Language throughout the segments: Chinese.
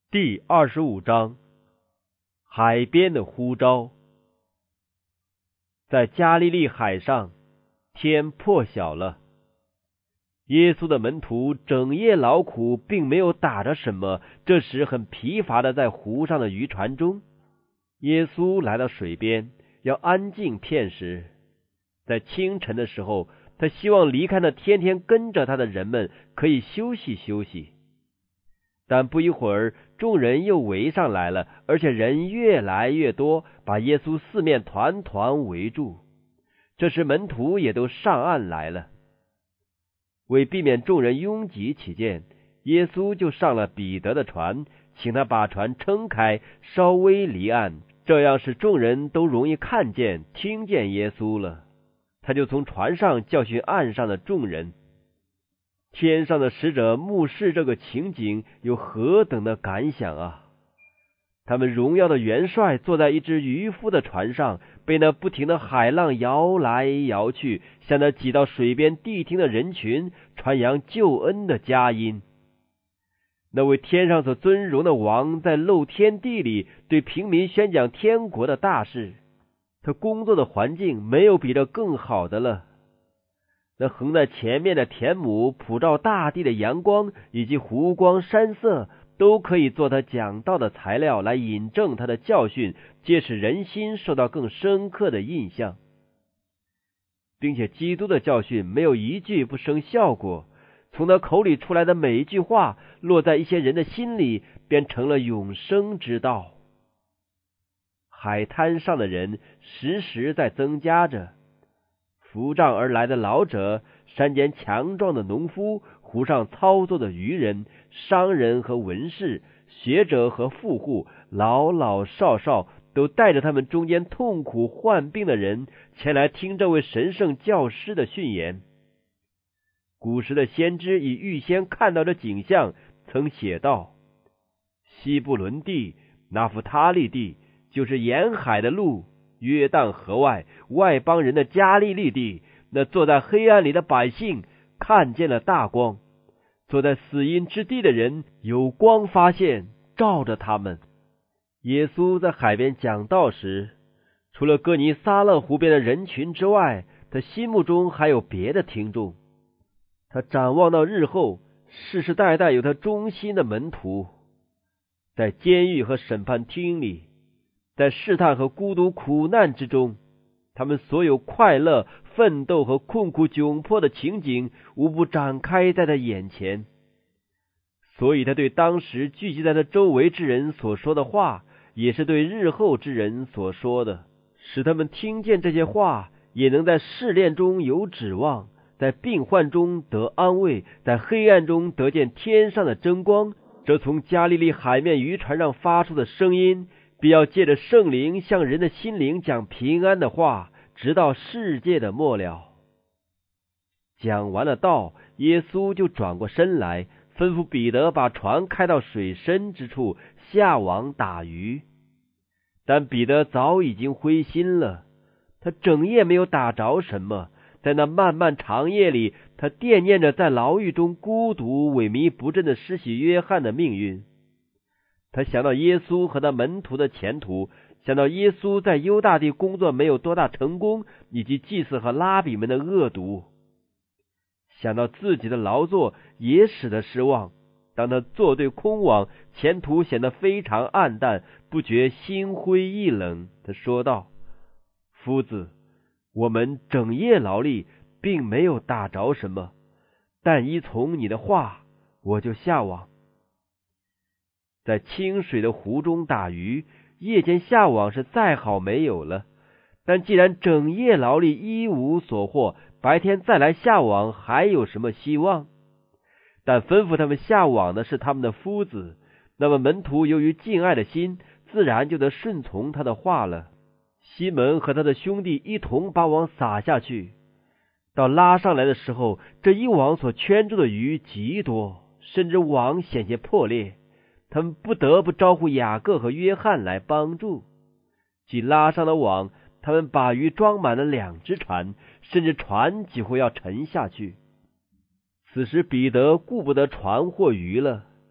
第25章，海边的呼召。在加利利海上，天破晓了。耶稣的门徒整夜劳苦，并没有打着什么，这时很疲乏的在湖上的渔船中。耶稣来到水边，要安静片时。在清晨的时候，他希望离开那天天跟着他的人们，可以休息休息。但不一会儿，众人又围上来了，而且人越来越多，把耶稣四面团团围住。这时门徒也都上岸来了。为避免众人拥挤起见，耶稣就上了彼得的船，请他把船撑开，稍微离岸，这样使众人都容易看见听见耶稣了。他就从船上教训岸上的众人。天上的使者目视这个情景，有何等的感想啊！他们荣耀的元帅坐在一只渔夫的船上，被那不停的海浪摇来摇去，向那挤到水边谛听的人群传扬救恩的佳音。那位天上所尊荣的王在露天地里对平民宣讲天国的大事，他工作的环境没有比这更好的了。那横在前面的田亩普照大地的阳光，以及湖光山色，都可以做他讲道的材料，来引证他的教训，皆使人心受到更深刻的印象。并且基督的教训没有一句不生效果，从他口里出来的每一句话，落在一些人的心里，便成了永生之道。海滩上的人时时在增加着，扶杖而来的老者，山间强壮的农夫，湖上操作的渔人，商人和文士，学者和富户，老老少少，都带着他们中间痛苦患病的人，前来听这位神圣教师的训言。古时的先知已预先看到这景象，曾写道：西布伦地、拿弗他利地，就是沿海的路，约旦河外邦人的加利利地，那坐在黑暗里的百姓看见了大光，坐在死荫之地的人有光发现，照着他们。耶稣在海边讲道时，除了哥尼撒勒湖边的人群之外，他心目中还有别的听众。他展望到日后，世世代代有他忠心的门徒，在监狱和审判厅里，在试探和孤独苦难之中，他们所有快乐、奋斗和困苦窘迫的情景，无不展开在他眼前。所以他对当时聚集在他周围之人所说的话，也是对日后之人所说的，使他们听见这些话，也能在试炼中有指望，在病患中得安慰，在黑暗中得见天上的真光。这从加利利海面渔船上发出的声音，必要借着圣灵向人的心灵讲平安的话，直到世界的末了。讲完了道，耶稣就转过身来，吩咐彼得把船开到水深之处，下网打鱼。但彼得早已经灰心了，他整夜没有打着什么。在那漫漫长夜里，他惦念着在牢狱中孤独萎靡不振的施洗约翰的命运。他想到耶稣和他门徒的前途，想到耶稣在犹大地工作没有多大成功，以及祭司和拉比们的恶毒，想到自己的劳作，也使他失望。当他坐对空网，前途显得非常暗淡，不觉心灰意冷。他说道：夫子，我们整夜劳力，并没有打着什么，但依从你的话，我就下网。在清水的湖中打鱼，夜间下网是再好没有了。但既然整夜劳力一无所获，白天再来下网，还有什么希望？但吩咐他们下网的是他们的夫子，那么门徒由于敬爱的心，自然就得顺从他的话了。西门和他的兄弟一同把网撒下去，到拉上来的时候，这一网所圈住的鱼极多，甚至网险些破裂。他们不得不招呼雅各和约翰来帮助。既拉上了网，他们把鱼装满了2只船，甚至船几乎要沉下去。此时彼得顾不得船或鱼了，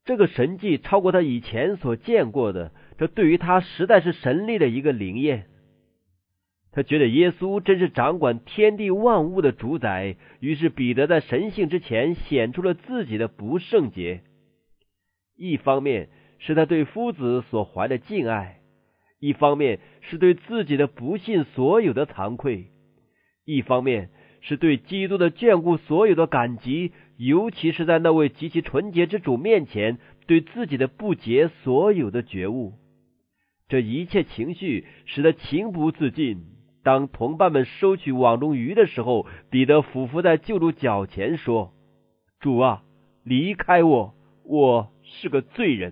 这个神迹超过他以前所见过的，这对于他实在是神力的一个灵验。他觉得耶稣真是掌管天地万物的主宰，于是彼得在神性之前显出了自己的不圣洁。一方面是他对夫子所怀的敬爱，一方面是对自己的不信所有的惭愧，一方面是对基督的眷顾所有的感激，尤其是在那位极其纯洁之主面前，对自己的不洁所有的觉悟。这一切情绪使他情不自禁。当同伴们收取网中鱼的时候，彼得俯伏在救主脚前说：主啊，离开我，我是个罪人。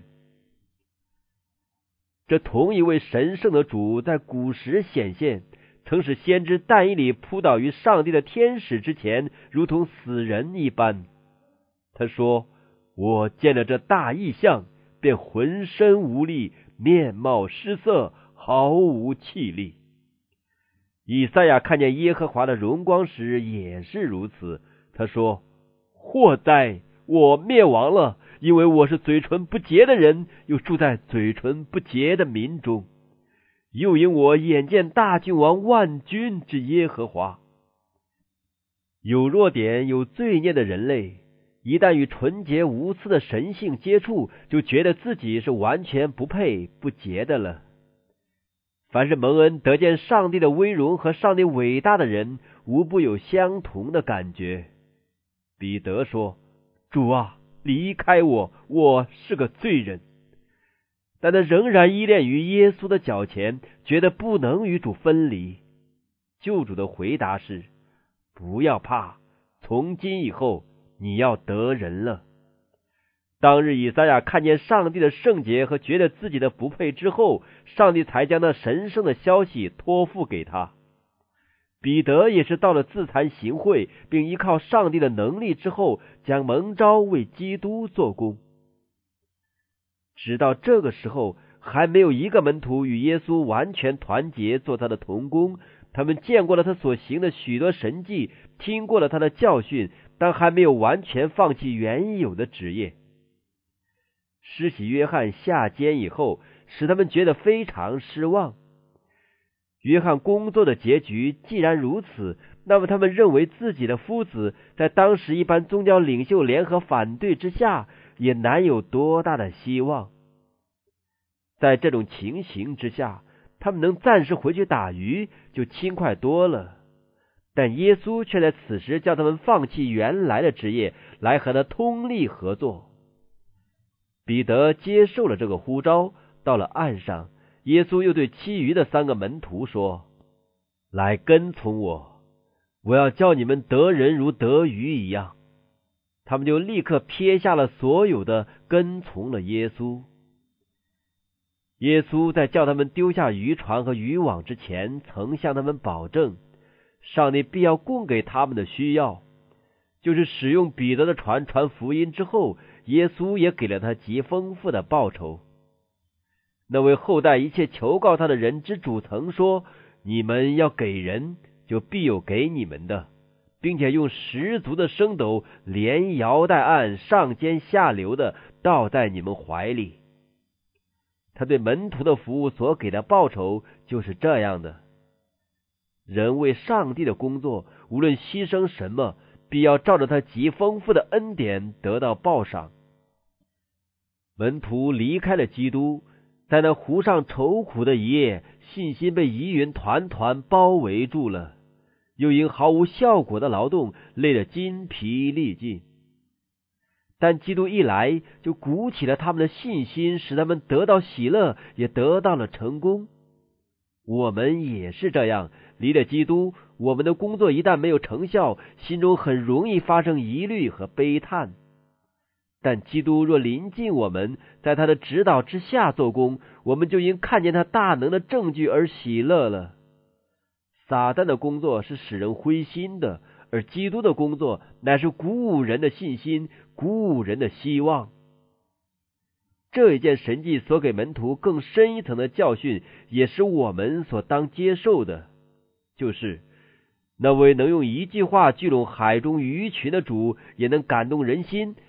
这同一位神圣的主在古时显现，曾使先知但以理扑倒于上帝的天使之前，如同死人一般。他说：我见了这大异象，便浑身无力，面貌失色，毫无气力。以赛亚看见耶和华的荣光时也是如此，他说：祸哉，我灭亡了，因为我是嘴唇不洁的人，又住在嘴唇不洁的民中。又因我眼见大君王万军之耶和华。有弱点有罪孽的人类，一旦与纯洁无私的神性接触，就觉得自己是完全不配不洁的了。凡是蒙恩得见上帝的威荣和上帝伟大的人，无不有相同的感觉。彼得说：主啊，离开我，我是个罪人。但他仍然依恋于耶稣的脚前，觉得不能与主分离。救主的回答是：不要怕，从今以后你要得人了。当日以赛亚看见上帝的圣洁和觉得自己的不配之后，上帝才将那神圣的消息托付给他。彼得也是到了自惭形秽，并依靠上帝的能力之后，将蒙召为基督做工。直到这个时候，还没有一个门徒与耶稣完全团结做他的同工。他们见过了他所行的许多神迹，听过了他的教训，但还没有完全放弃原有的职业。施洗约翰下监以后，使他们觉得非常失望。约翰工作的结局既然如此，那么他们认为自己的夫子在当时一般宗教领袖联合反对之下，也难有多大的希望。在这种情形之下，他们能暂时回去打鱼就轻快多了。但耶稣却在此时叫他们放弃原来的职业，来和他通力合作。彼得接受了这个呼召，到了岸上，耶稣又对其余的3个门徒说：来跟从我，我要叫你们得人如得鱼一样。他们就立刻撇下了所有的，跟从了耶稣。耶稣在叫他们丢下渔船和渔网之前，曾向他们保证，上帝必要供给他们的需要。就是使用彼得的船传福音之后，耶稣也给了他极丰富的报酬。那位厚待一切求告他的人之主曾说：你们要给人，就必有给你们的，并且用十足的升斗，连摇带按，上尖下流的倒在你们怀里。他对门徒的服务所给的报酬就是这样的。人为上帝的工作，无论牺牲什么，必要照着他极丰富的恩典得到报赏。门徒离开了基督，在那湖上愁苦的一夜，信心被疑云团团包围住了，又因毫无效果的劳动累得筋疲力尽。但基督一来，就鼓起了他们的信心，使他们得到喜乐，也得到了成功。我们也是这样，离了基督，我们的工作一旦没有成效，心中很容易发生疑虑和悲叹。但基督若临近我们，在他的指导之下做工，我们就因看见他大能的证据而喜乐了。撒旦的工作是使人灰心的，而基督的工作乃是鼓舞人的信心，鼓舞人的希望。这一件神迹所给门徒更深一层的教训，也是我们所当接受的，就是那位能用一句话聚拢海中鱼群的主，也能感动人心，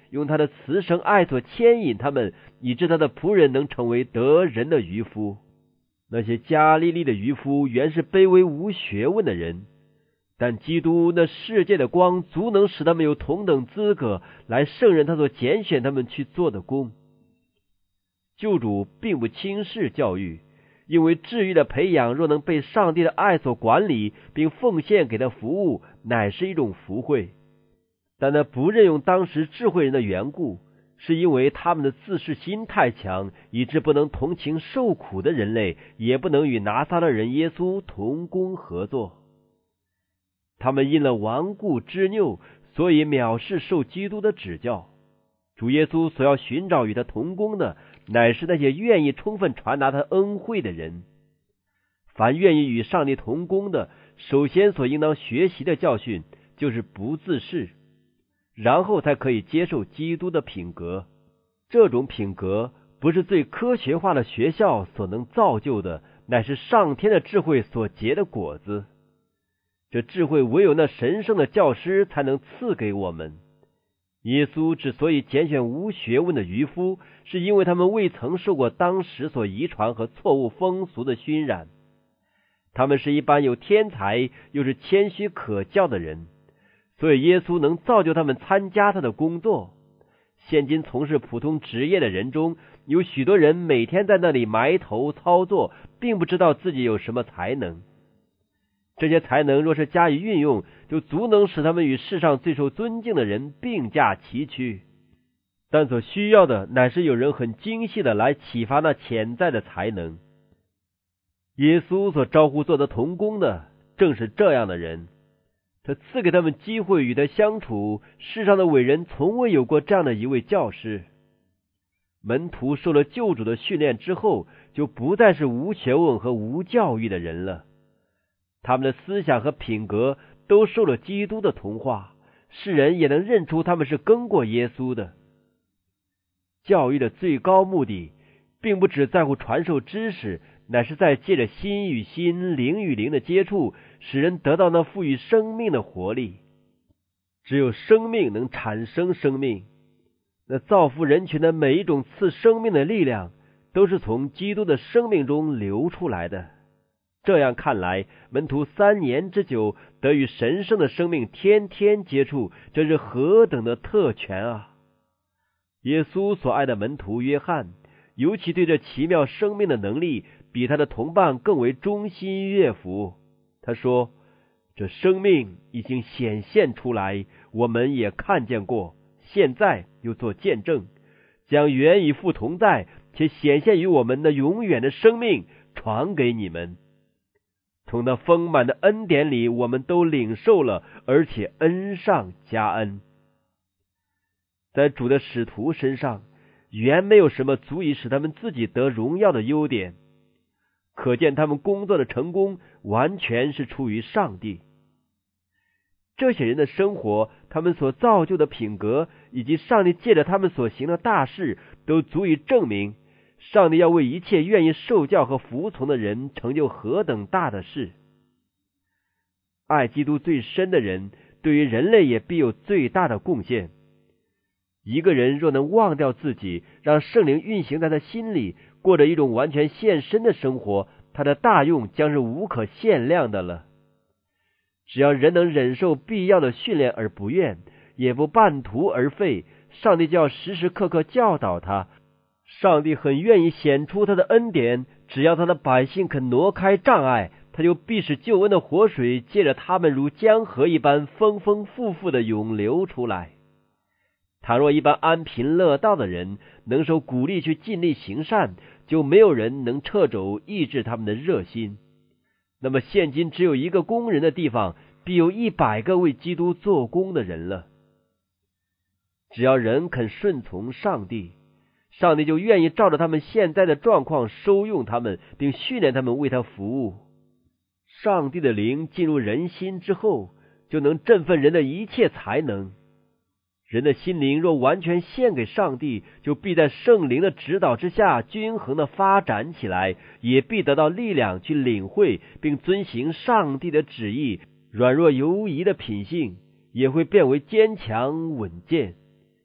用他的慈绳爱所牵引他们，以致他的仆人能成为得人的渔夫。那些加利利的渔夫原是卑微无学问的人，但基督那世界的光足能使他们有同等资格来胜任他所拣选他们去做的工。救主并不轻视教育，因为智育的培养若能被上帝的爱所管理，并奉献给他服务，乃是一种福惠。但他不任用当时智慧人的缘故，是因为他们的自视心太强，以致不能同情受苦的人类，也不能与拿撒勒人耶稣同工合作。他们因了顽固执拗，所以藐视受基督的指教。主耶稣所要寻找与他同工的，乃是那些愿意充分传达他恩惠的人。凡愿意与上帝同工的，首先所应当学习的教训就是不自视，然后才可以接受基督的品格。这种品格不是最科学化的学校所能造就的，乃是上天的智慧所结的果子。这智慧唯有那神圣的教师才能赐给我们。耶稣之所以拣选无学问的渔夫，是因为他们未曾受过当时所遗传和错误风俗的熏染。他们是一般有天才又是谦虚可教的人，所以耶稣能造就他们参加他的工作。现今从事普通职业的人中，有许多人每天在那里埋头操作，并不知道自己有什么才能。这些才能若是加以运用，就足能使他们与世上最受尊敬的人并驾齐驱。但所需要的乃是有人很精细的来启发那潜在的才能。耶稣所招呼做的同工的，正是这样的人。他赐给他们机会与他相处，世上的伟人从未有过这样的一位教师。门徒受了救主的训练之后，就不再是无学问和无教育的人了。他们的思想和品格都受了基督的同化，世人也能认出他们是跟过耶稣的。教育的最高目的，并不只在乎传授知识，乃是在借着心与心、灵与灵的接触，使人得到那赋予生命的活力。只有生命能产生生命，那造福人群的每一种赐生命的力量，都是从基督的生命中流出来的。这样看来，门徒3年之久得与神圣的生命天天接触，这是何等的特权啊！耶稣所爱的门徒约翰，尤其对这奇妙生命的能力，比他的同伴更为忠心悦服。他说，这生命已经显现出来，我们也看见过，现在又做见证，将原与父同在且显现于我们的永远的生命传给你们。从那丰满的恩典里，我们都领受了，而且恩上加恩。在主的使徒身上，原没有什么足以使他们自己得荣耀的优点，可见他们工作的成功完全是出于上帝。这些人的生活，他们所造就的品格，以及上帝借着他们所行的大事，都足以证明上帝要为一切愿意受教和服从的人成就何等大的事。爱基督最深的人，对于人类也必有最大的贡献。一个人若能忘掉自己，让圣灵运行在他心里，过着一种完全献身的生活，他的大用将是无可限量的了。只要人能忍受必要的训练而不愿，也不半途而废，上帝就要时时刻刻教导他。上帝很愿意显出他的恩典，只要他的百姓肯挪开障碍，他就必使救恩的活水借着他们如江河一般丰丰富富的涌流出来。倘若一般安贫乐道的人能受鼓励去尽力行善，就没有人能掣肘抑制他们的热心。那么现今只有一个工人的地方，必有100个为基督做工的人了。只要人肯顺从上帝，上帝就愿意照着他们现在的状况收用他们，并训练他们为他服务。上帝的灵进入人心之后，就能振奋人的一切才能。人的心灵若完全献给上帝，就必在圣灵的指导之下均衡的发展起来，也必得到力量去领会并遵行上帝的旨意。软弱犹疑的品性也会变为坚强稳健。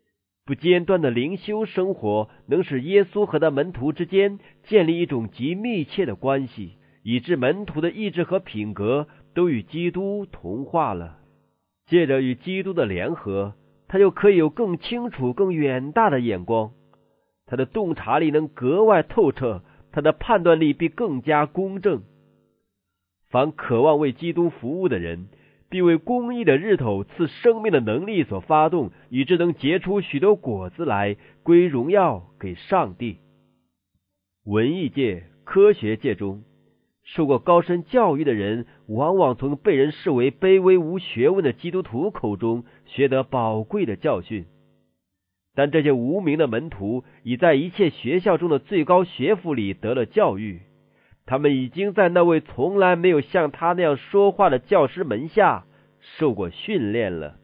不间断的灵修生活能使耶稣和他门徒之间建立一种极密切的关系，以致门徒的意志和品格都与基督同化了。借着与基督的联合，他就可以有更清楚、更远大的眼光，他的洞察力能格外透彻，他的判断力必更加公正。凡渴望为基督服务的人，必为公义的日头赐生命的能力所发动，以致能结出许多果子来，归荣耀给上帝。文艺界、科学界中，受过高深教育的人，往往从被人视为卑微无学问的基督徒口中学得宝贵的教训。但这些无名的门徒已在一切学校中的最高学府里得了教育，他们已经在那位从来没有像他那样说话的教师门下受过训练了。